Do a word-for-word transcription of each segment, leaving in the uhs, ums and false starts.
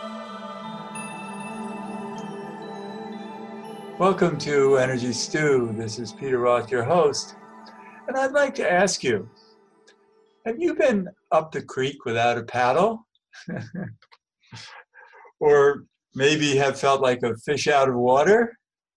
Welcome to Energy Stew. This is Peter Roth, your host. And I'd like to ask you, have you been up the creek without a paddle? Or maybe have felt like a fish out of water?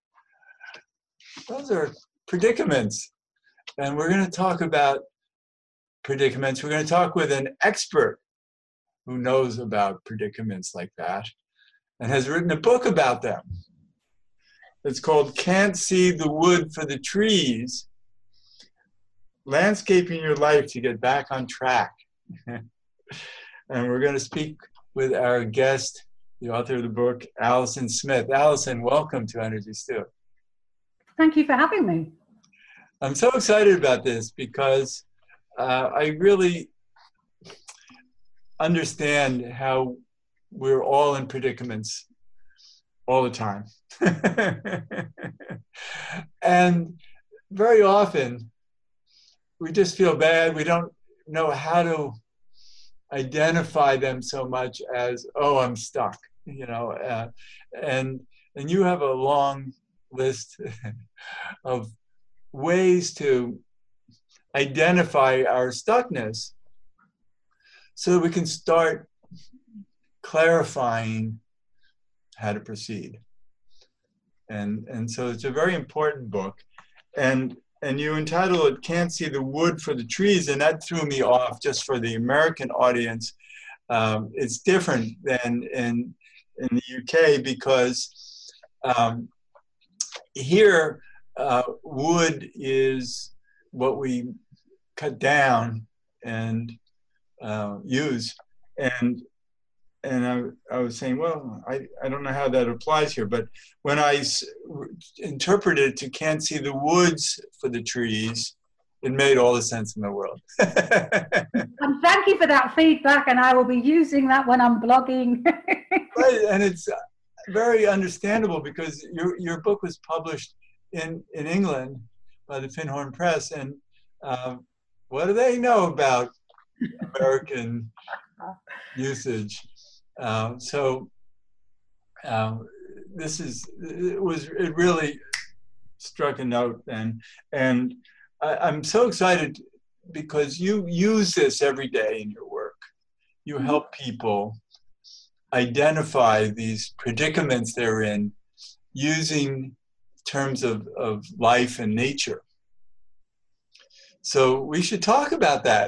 Those are predicaments. And we're going to talk about predicaments. We're going to talk with an expert who knows about predicaments like that and has written a book about them. It's called Can't See the Wood for the Trees, Landscaping Your Life to Get Back on Track. And we're going to speak with our guest, the author of the book, Allison Smith. Allison, welcome to Energy Stew. Thank you for having me. I'm so excited about this because uh, I really understand how we're all in predicaments all the time. And very often we just feel bad. We don't know how to identify them so much as, oh, I'm stuck, you know, uh, and and you have a long list of ways to identify our stuckness so that we can start clarifying how to proceed. And and so it's a very important book. And and you entitle it Can't See the Wood for the Trees, and that threw me off just for the American audience. Um, it's different than in, in the U K because um, here uh, wood is what we cut down and uh, use. And And I, I was saying, well, I, I don't know how that applies here, but when I s- interpreted it to can't see the woods for the trees, it made all the sense in the world. And thank you for that feedback, and I will be using that when I'm blogging. Right, and it's very understandable because your your book was published in, in England by the Finhorn Press, and um, what do they know about American usage? Um, so um, this is, it was, it really struck a note then. And I, I'm so excited because you use this every day in your work. You help people identify these predicaments they're in using terms of, of life and nature. So we should talk about that.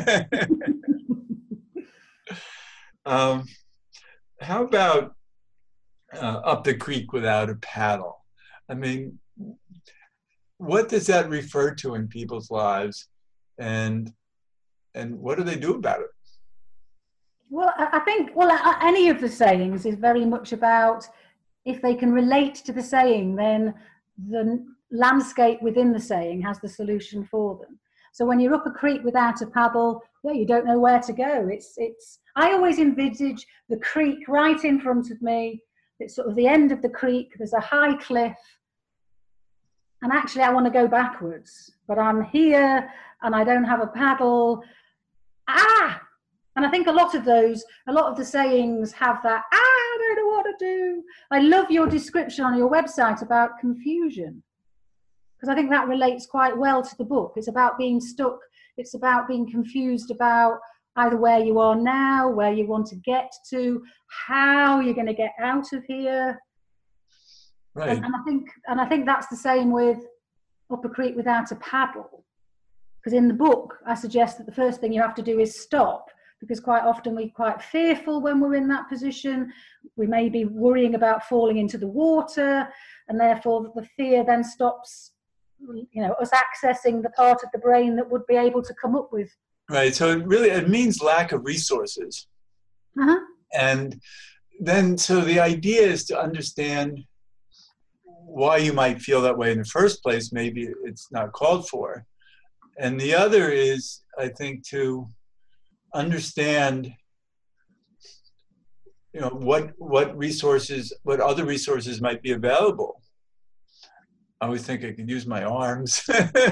um, How about uh, up the creek without a paddle? I mean, what does that refer to in people's lives, and and what do they do about it? Well, I think, well, any of the sayings is very much about if they can relate to the saying, then the landscape within the saying has the solution for them. So when you're up a creek without a paddle, yeah, you don't know where to go. It's, it's. I always envisage the creek right in front of me. It's sort of the end of the creek. There's a high cliff. And actually, I want to go backwards. But I'm here, and I don't have a paddle. Ah! And I think a lot of those, a lot of the sayings have that, ah, I don't know what to do. I love your description on your website about confusion, because I think that relates quite well to the book. It's about being stuck. It's about being confused about either where you are now, where you want to get to, how you're going to get out of here. Right. And, and I think, and I think that's the same with Up a Creek Without a Paddle. Because in the book, I suggest that the first thing you have to do is stop, because quite often we're quite fearful when we're in that position. We may be worrying about falling into the water, and therefore the fear then stops, you know, us accessing the part of the brain that would be able to come up with. Right. So it really, it means lack of resources. Uh-huh. And then, so the idea is to understand why you might feel that way in the first place. Maybe it's not called for. And the other is, I think, to understand, you know, what what resources, what other resources might be available I always think I could use my arms.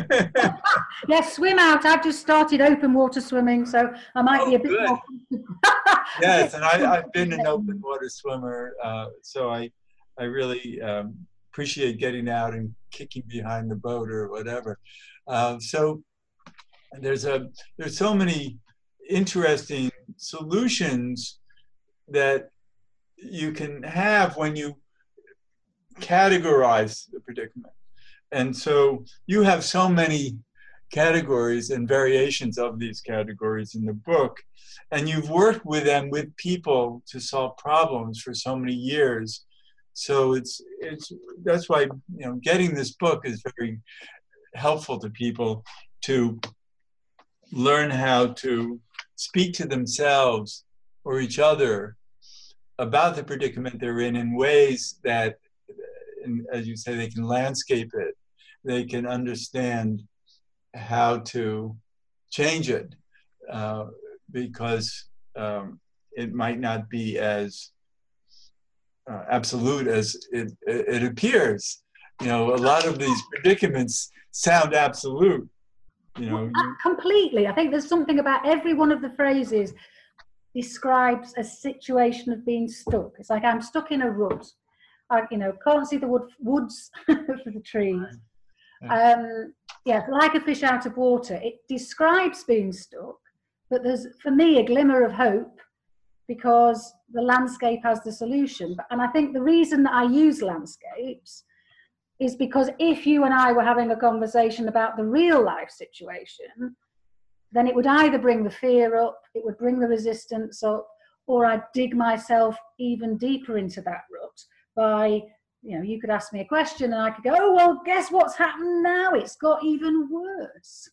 Yes, swim out. I've just started open water swimming, so I might Oh, be a bit good. more. Yes, and I, I've been an open water swimmer, uh, so I, I really um, appreciate getting out and kicking behind the boat or whatever. Uh, so there's a there's so many interesting solutions that you can have when you categorize the predicament. And so you have so many categories and variations of these categories in the book, and you've worked with them with people to solve problems for so many years. So it's it's that's why, you know, getting this book is very helpful to people to learn how to speak to themselves or each other about the predicament they're in in ways that, as you say, they can landscape it. They can understand how to change it, uh, because um, it might not be as uh, absolute as it, it appears. You know, a lot of these predicaments sound absolute. You know, you, completely. I think there's something about every one of the phrases describes a situation of being stuck. It's like, I'm stuck in a rut. I, you know, can't see the wood, woods for the trees. Um, yeah, like a fish out of water. It describes being stuck, but there's, for me, a glimmer of hope because the landscape has the solution. And I think the reason that I use landscapes is because if you and I were having a conversation about the real life situation, then it would either bring the fear up, it would bring the resistance up, or I'd dig myself even deeper into that rut by, you know, you could ask me a question and I could go, oh, well, guess what's happened now? It's got even worse.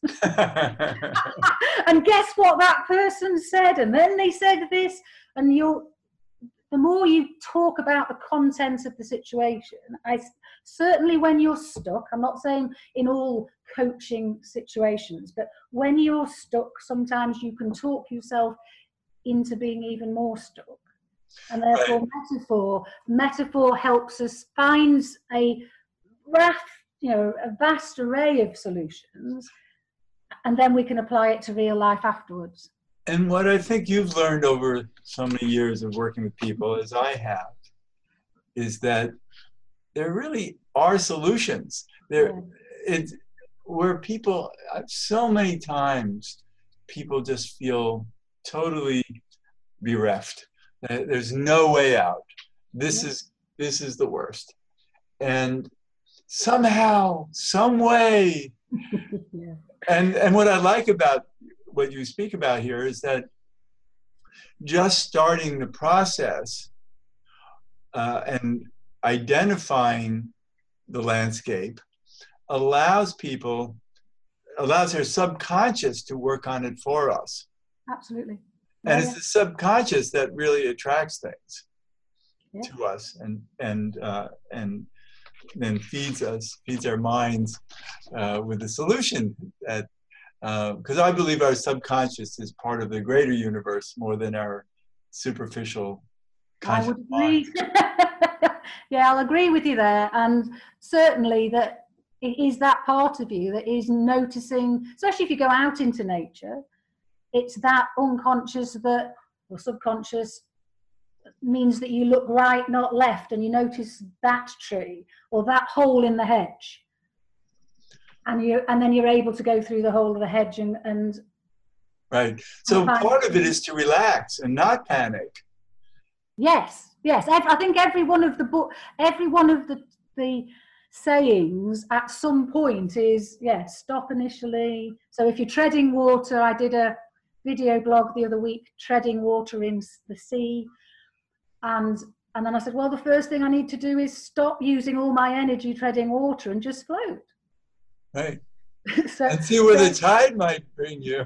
And guess what that person said? And then they said this. And you'll, the more you talk about the content of the situation, I certainly when you're stuck, I'm not saying in all coaching situations, but when you're stuck, sometimes you can talk yourself into being even more stuck. And therefore, right. metaphor, metaphor helps us find a vast, you know, a vast array of solutions, and then we can apply it to real life afterwards. And what I think you've learned over so many years of working with people, as I have, is that there really are solutions. There, yeah. It's where people, so many times, people just feel totally bereft. There's no way out. This yeah. is this is the worst. And somehow, some way, yeah. and and what I like about what you speak about here is that just starting the process uh, and identifying the landscape allows people, allows their subconscious to work on it for us. Absolutely. And yeah. it's the subconscious that really attracts things yeah. to us and and uh, and then feeds us, feeds our minds uh, with a solution. That because uh, I believe our subconscious is part of the greater universe more than our superficial conscious I would agree. Yeah, I'll agree with you there, and certainly that it is that part of you that is noticing, especially if you go out into nature. It's that unconscious that, or subconscious, means that you look right, not left, and you notice that tree or that hole in the hedge. And you, and then you're able to go through the hole of the hedge and, and right. So part of it is to relax and not panic. Yes, yes. I think every one of the book, every one of the the sayings at some point is yeah, stop initially. So if you're treading water, I did a video blog the other week, treading water in the sea, and and then I said, well, the first thing I need to do is stop using all my energy treading water and just float. Right. So, and see where so, the tide might bring you.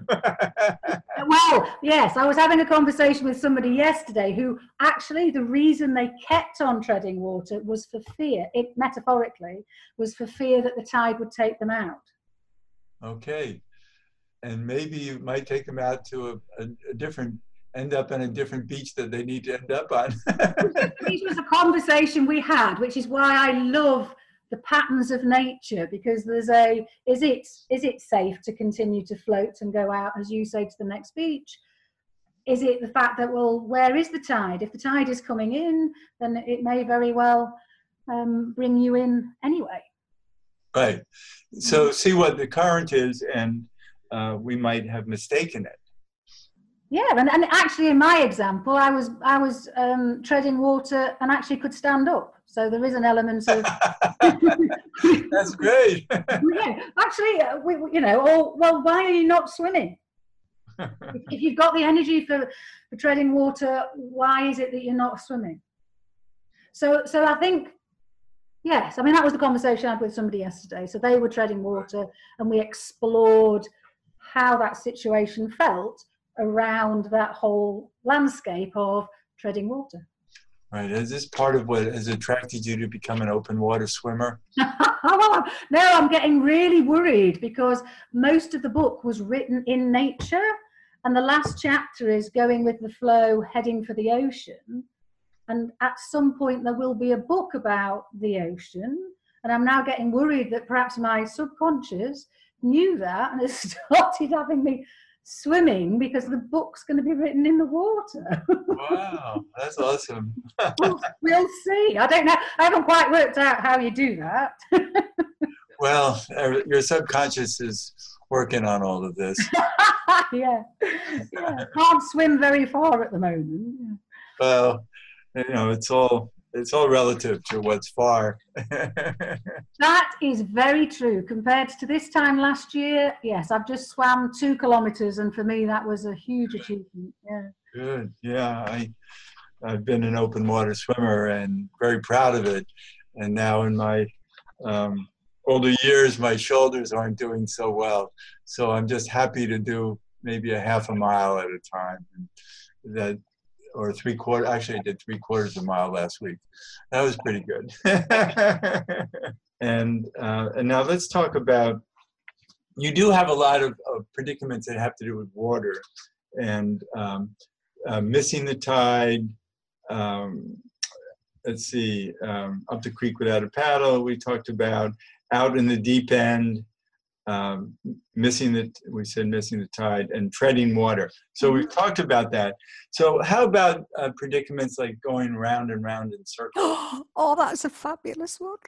Well, yes, I was having a conversation with somebody yesterday who actually the reason they kept on treading water was for fear, it metaphorically, was for fear that the tide would take them out. Okay. And maybe you might take them out to a, a, a different, end up on a different beach that they need to end up on. This was a conversation we had, which is why I love the patterns of nature, because there's a, is it, is it safe to continue to float and go out, as you say, to the next beach? Is it the fact that, well, where is the tide? If the tide is coming in, then it may very well um, bring you in anyway. Right. So see what the current is, and uh, we might have mistaken it. Yeah, and, and actually in my example, I was I was um, treading water and actually could stand up. So there is an element of That's great. yeah, actually, uh, we, you know, or well, why are you not swimming? if, if you've got the energy for, for treading water, why is it that you're not swimming? So, so I think, yes, I mean, that was the conversation I had with somebody yesterday. So they were treading water, and we explored how that situation felt around that whole landscape of treading water. Right. Is this part of what has attracted you to become an open water swimmer? No, I'm getting really worried because most of the book was written in nature, and the last chapter is going with the flow, heading for the ocean. And at some point there will be a book about the ocean, and I'm now getting worried that perhaps my subconscious knew that and has started having me swimming because the book's going to be written in the water. Wow, that's awesome. we'll, we'll see. I don't know. I haven't quite worked out how you do that. Well, your subconscious is working on all of this. yeah. yeah. Can't swim very far at the moment. Well, you know, it's all it's all relative to what's far. That is very true. Compared to this time last year, yes, I've just swam two kilometers, and for me that was a huge achievement. Yeah. Good. Yeah, I I've been an open water swimmer and very proud of it. And now in my um, older years, my shoulders aren't doing so well. So I'm just happy to do maybe a half a mile at a time. And that or three quarter, actually I did three quarters of a mile last week. That was pretty good. and, uh, and now let's talk about, you do have a lot of, of predicaments that have to do with water and um, uh, missing the tide, um, let's see, um, up the creek without a paddle, we talked about, out in the deep end, um, missing the, we said missing the tide, and treading water. So we've talked about that. So how about uh, predicaments like going round and round in circles? Oh, that's a fabulous one.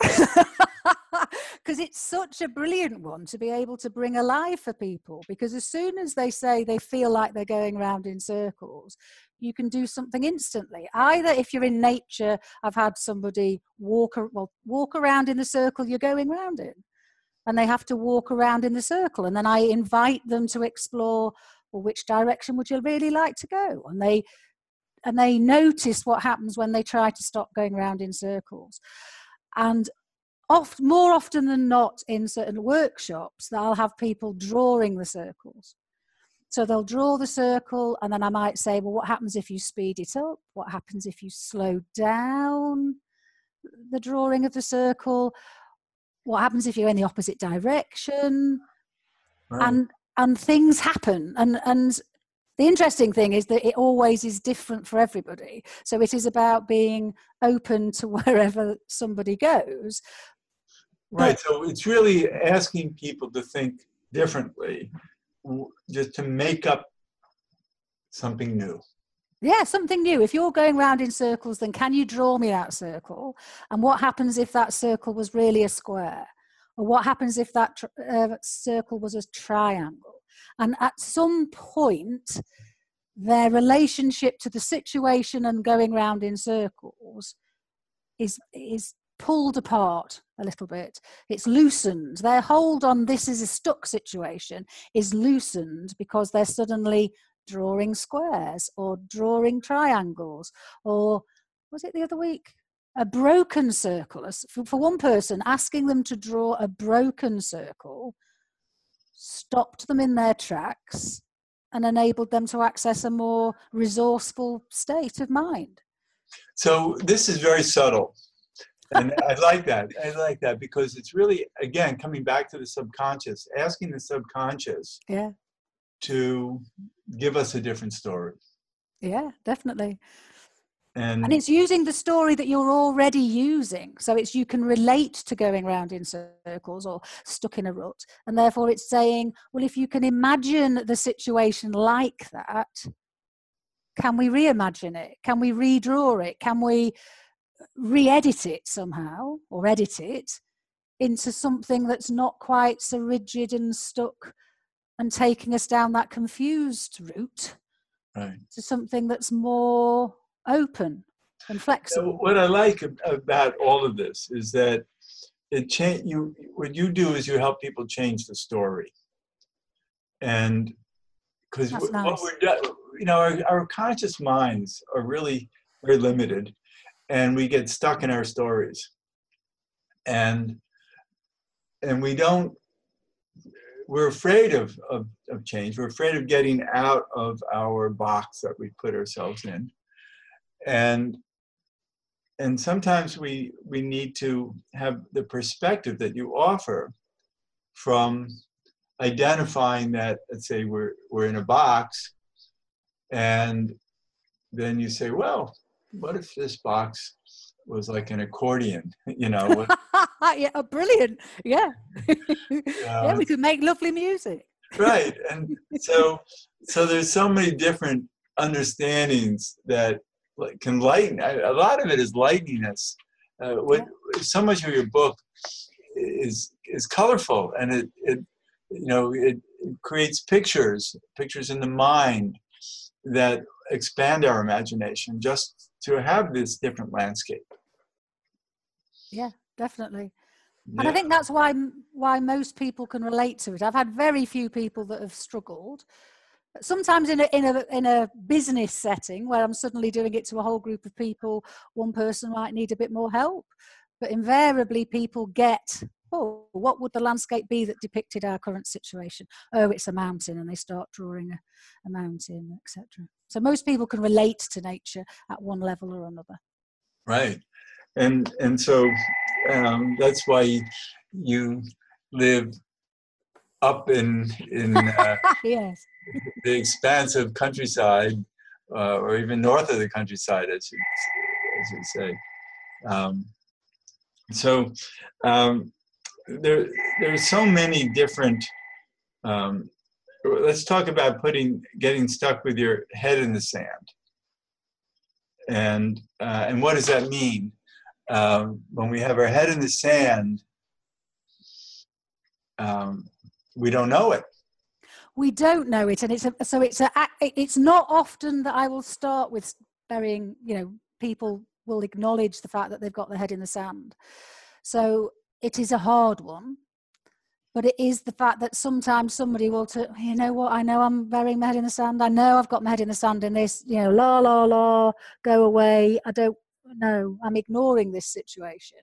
Because it's such a brilliant one to be able to bring alive for people. Because as soon as they say they feel like they're going round in circles, you can do something instantly. Either if you're in nature, I've had somebody walk, well, walk around in the circle you're going round in. And they have to walk around in the circle. And then I invite them to explore, well, which direction would you really like to go? And they and they notice what happens when they try to stop going around in circles. And oft, more often than not in certain workshops, I'll have people drawing the circles. So they'll draw the circle, and then I might say, well, what happens if you speed it up? What happens if you slow down the drawing of the circle? What happens if you're in the opposite direction? Right. And and things happen. And and the interesting thing is that it always is different for everybody. So it is about being open to wherever somebody goes. Right. But, so it's really asking people to think differently, just to make up something new. Yeah, something new. If you're going round in circles, then can you draw me that circle? And what happens if that circle was really a square? Or what happens if that tr- uh, circle was a triangle? And at some point, their relationship to the situation and going round in circles is, is pulled apart a little bit. It's loosened. Their hold on this is a stuck situation is loosened because they're suddenly drawing squares or drawing triangles, or was it the other week? A broken circle. For one person, asking them to draw a broken circle stopped them in their tracks and enabled them to access a more resourceful state of mind. So this is very subtle. And I like that. I like that because it's really, again, coming back to the subconscious, asking the subconscious yeah. to give us a different story. Yeah, definitely. And, And it's using the story that you're already using. So it's you can relate to going around in circles or stuck in a rut. And therefore it's saying, well, if you can imagine the situation like that, can we reimagine it? Can we redraw it? Can we re-edit it somehow, or edit it into something that's not quite so rigid and stuck and taking us down that confused route, right. to something that's more open and flexible? What I like about all of this is that it change you. What you do is you help people change the story, and because That's what nice. we're do- you know, our, our conscious minds are really very limited, and we get stuck in our stories, and and we don't. We're afraid of, of of change. We're afraid of getting out of our box that we put ourselves in, and. And sometimes we, we need to have the perspective that you offer from identifying that, let's say we're, we're in a box, and then you say, well, what if this box was like an accordion, you know? What, Yeah, oh, brilliant. Yeah. you Yeah, know, we could make lovely music. right. And so, so there's so many different understandings that like can lighten. A lot of it is lightening us. Uh, what so much of your book is is colorful, and it it you know it, it creates pictures, pictures in the mind that expand our imagination just to have this different landscape. Yeah, definitely. Yeah. And I think that's why why most people can relate to it. I've had very few people that have struggled. Sometimes in a, in a in a business setting where I'm suddenly doing it to a whole group of people, one person might need a bit more help. But invariably people get, oh, what would the landscape be that depicted our current situation? Oh, it's a mountain, and they start drawing a, a mountain, et cetera. So most people can relate to nature at one level or another. Right. And and so um, that's why you live up in in uh, Yes. the expansive countryside, uh, or even north of the countryside, as you, as you say. Um, so um, there there's so many different. Um, let's talk about putting getting stuck with your head in the sand. And uh, and what does that mean? Um, when we have our head in the sand, um, we don't know it. We don't know it, and it's a, so it's a it's not often that I will start with burying. You know, people will acknowledge the fact that they've got their head in the sand. So it is a hard one, but it is the fact that sometimes somebody will, to, you know what, I know I'm burying my head in the sand. I know I've got my head in the sand in this. You know, la la la, go away. I don't know. I'm ignoring this situation,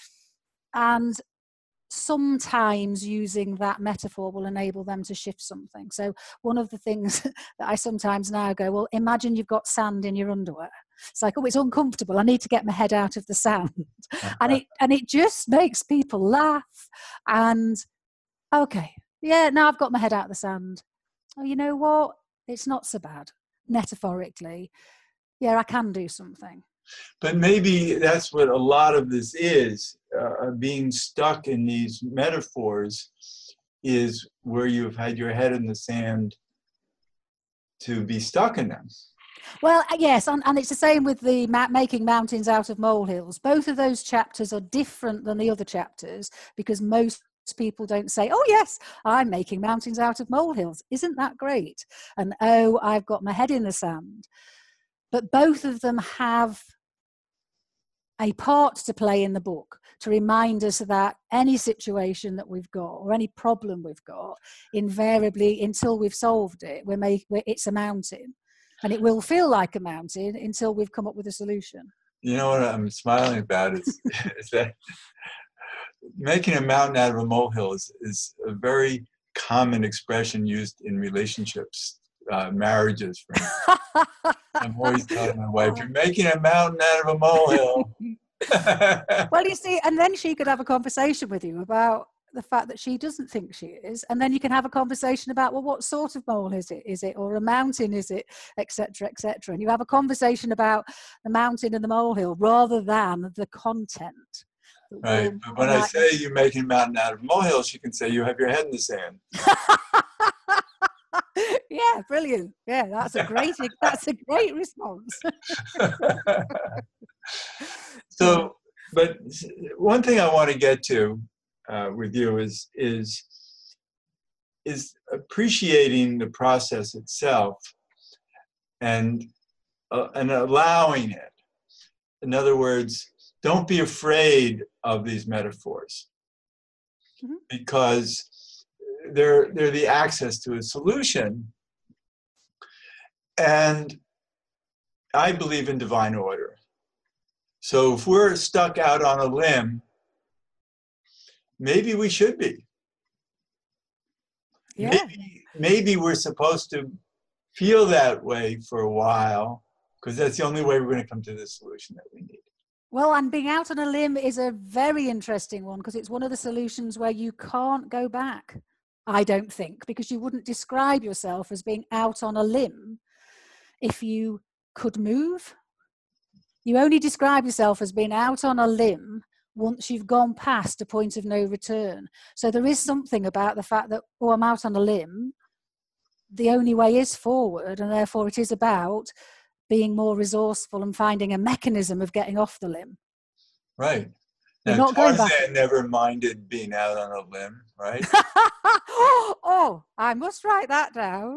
and sometimes using that metaphor will enable them to shift something. So one of the things that I sometimes now go, well, imagine you've got sand in your underwear. It's like, oh, it's uncomfortable. I need to get my head out of the sand. and it and it just makes people laugh. And okay, yeah, now I've got my head out of the sand. Oh, you know what? It's not so bad, metaphorically. Yeah, I can do something. But maybe that's what a lot of this is, uh, being stuck in these metaphors is where you've had your head in the sand to be stuck in them. Well, yes, and, and it's the same with the ma- making mountains out of molehills. Both of those chapters are different than the other chapters because most people don't say, oh yes, I'm making mountains out of molehills. Isn't that great? And oh, I've got my head in the sand. But both of them have a part to play in the book to remind us that any situation that we've got or any problem we've got, invariably, until we've solved it, we're make, we're, it's a mountain. And it will feel like a mountain until we've come up with a solution. You know what I'm smiling about is, is that making a mountain out of a molehill is, is a very common expression used in relationships. Uh, marriages, for instance. I'm always telling my wife, you're making a mountain out of a molehill. Well, you see, and then she could have a conversation with you about the fact that she doesn't think she is, and then you can have a conversation about, well, what sort of mole is it? Is it, or a mountain, is it, etc, etc, and you have a conversation about the mountain and the molehill rather than the content. Right, but when I say you're making a mountain out of a molehill, she can say you have your head in the sand. Yeah, brilliant. Yeah, that's a great that's a great response. So, but one thing I want to get to uh, with you is is is appreciating the process itself and uh, and allowing it. In other words, don't be afraid of these metaphors, mm-hmm. because they're they're the access to a solution. And I believe in divine order. So if we're stuck out on a limb, maybe we should be. Yeah. Maybe, maybe we're supposed to feel that way for a while, because that's the only way we're going to come to the solution that we need. Well, and being out on a limb is a very interesting one, because it's one of the solutions where you can't go back, I don't think, because you wouldn't describe yourself as being out on a limb if you could move. You only describe yourself as being out on a limb once you've gone past a point of no return. So there is something about the fact that, oh, I'm out on a limb. The only way is forward, and therefore it is about being more resourceful and finding a mechanism of getting off the limb. Right. You're Now, not going Tarzan back. never minded being out on a limb, right? Oh, I must write that down.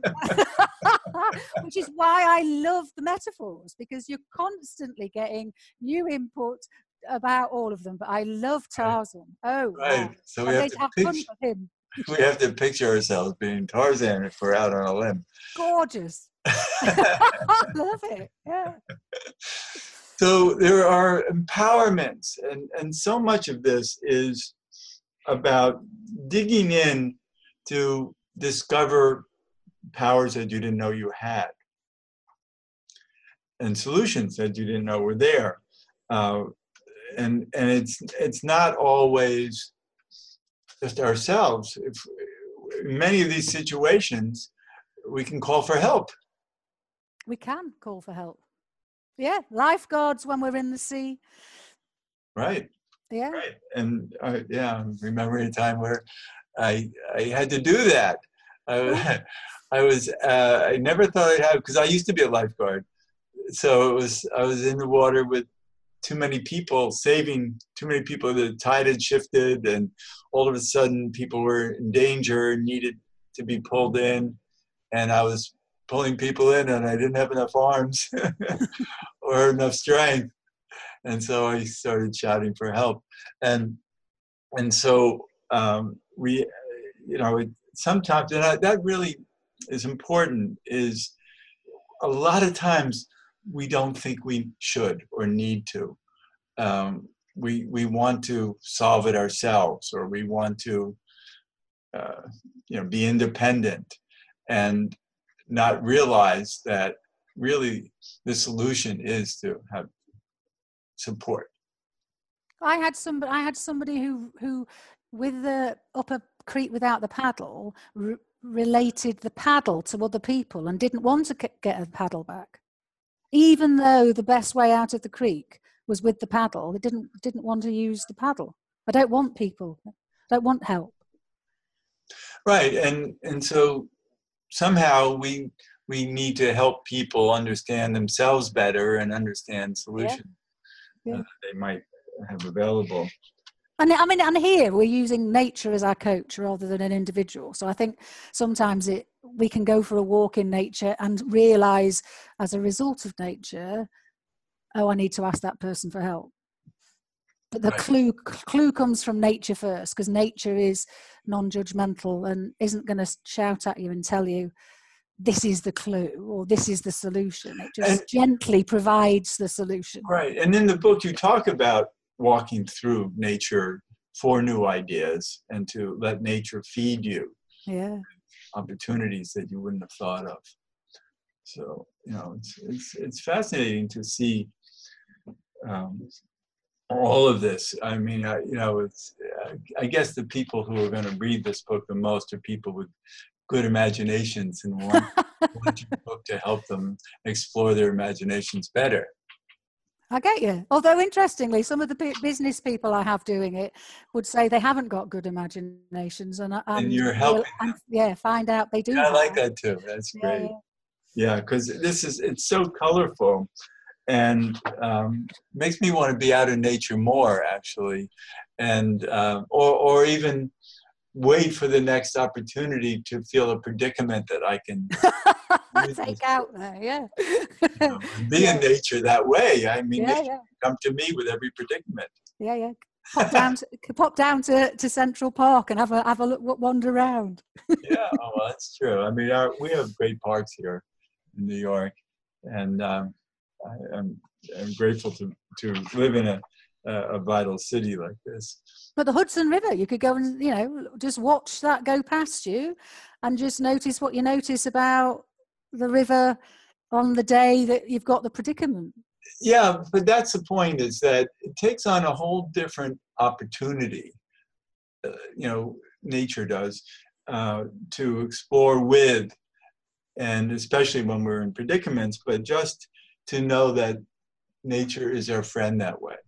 Which is why I love the metaphors, because you're constantly getting new input about all of them. But I love Tarzan. Oh, right. wow. So we I'm have, going to to have picture, fun with him. we have to picture ourselves being Tarzan if we're out on a limb. Gorgeous. I love it. Yeah. So there are empowerments, and, and so much of this is about digging in to discover powers that you didn't know you had, and solutions that you didn't know were there. Uh, and and it's it's not always just ourselves. If in many of these situations, we can call for help. We can call for help. Yeah, lifeguards when we're in the sea. Right. Yeah. Right. And uh, yeah, I'm remembering a time where I I had to do that. I, I was uh, I never thought I'd have, because I used to be a lifeguard. So it was I was in the water with too many people, saving too many people. The tide had shifted, and all of a sudden people were in danger and needed to be pulled in, and I was pulling people in, and I didn't have enough arms or enough strength, and so I started shouting for help. And and so um, we, you know, it, sometimes, and I, that really is important, is a lot of times we don't think we should or need to. Um, we we want to solve it ourselves, or we want to, uh, you know, be independent, and not realize that really the solution is to have support. I had somebody. I had somebody who who, with the up a creek without the paddle, re- related the paddle to other people and didn't want to get a paddle back, even though the best way out of the creek was with the paddle. They didn't didn't want to use the paddle. I don't want people. I don't want help. Right, and and so somehow we we need to help people understand themselves better and understand solutions yeah. Yeah. Uh, they might have available. And I mean, and here we're using nature as our coach rather than an individual. So I think sometimes it we can go for a walk in nature and realize, as a result of nature, oh, I need to ask that person for help. But the right. clue clue comes from nature first, because nature is non-judgmental and isn't going to shout at you and tell you this is the clue or this is the solution. It just and, gently provides the solution. Right. And in the book you talk about walking through nature for new ideas and to let nature feed you. Yeah. Opportunities that you wouldn't have thought of. So, you know, it's it's, it's fascinating to see um, all of this. I mean, I, you know, it's, uh, I guess the people who are going to read this book the most are people with good imaginations and want, want your book to help them explore their imaginations better. I get you. Although, interestingly, some of the bu- business people I have doing it would say they haven't got good imaginations, and, and, And you're real- helping and yeah, find out they do. Yeah, I like have. that too. That's Yeah, great. yeah. Yeah, because this is, it's so colorful and um, makes me want to be out in nature more, actually. And, uh, or, or even wait for the next opportunity to feel a predicament that I can use Take this, out there, yeah. you know, and be Yeah. in nature that way. I mean, Yeah, nature yeah. can come to me with every predicament. Yeah, yeah. Pop down, to, pop down to, to Central Park and have a have a look, wander around. Yeah, oh, well, that's true. I mean, our, we have great parks here in New York, and um, I, I'm, I'm grateful to, to live in a, a vital city like this. But the Hudson River, you could go and, you know, just watch that go past you and just notice what you notice about the river on the day that you've got the predicament. Yeah, but that's the point, is that it takes on a whole different opportunity, uh, you know, nature does, uh, to explore with, and especially when we're in predicaments, but just to know that nature is our friend that way.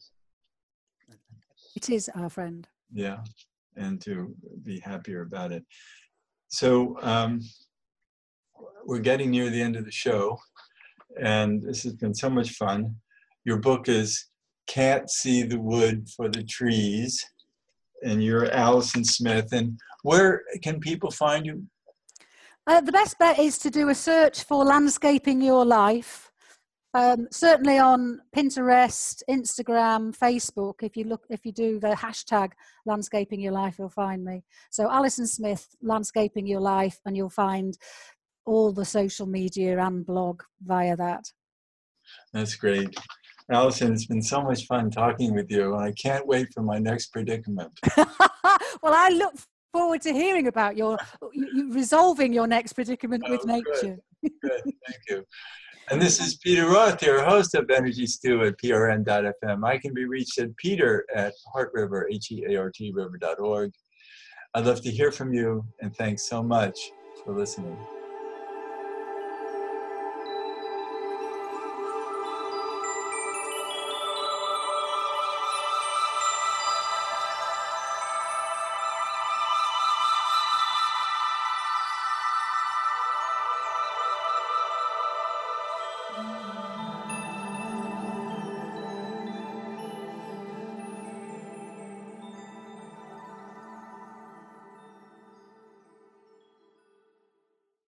It is our friend. Yeah, and to be happier about it. So um, we're getting near the end of the show, and this has been so much fun. Your book is Can't See the Wood for the Trees, and you're Alison Smith. And where can people find you? Uh, the best bet is to do a search for Landscaping Your Life. Um, certainly on Pinterest, Instagram, Facebook. If you look, if you do the hashtag Landscaping Your Life, you'll find me. So Alison Smith, Landscaping Your Life, and you'll find all the social media and blog via that. That's great. Alison, it's been so much fun talking with you, and I can't wait for my next predicament. Well, I look forward to hearing about your you, you resolving your next predicament Oh, with nature. Good. Good, thank you. And this is Peter Roth, your host of Energy Stew at P R N dot F M. I can be reached at peter at heart river, H E A R T river dot org. I'd love to hear from you, and thanks so much for listening. Mm-hmm.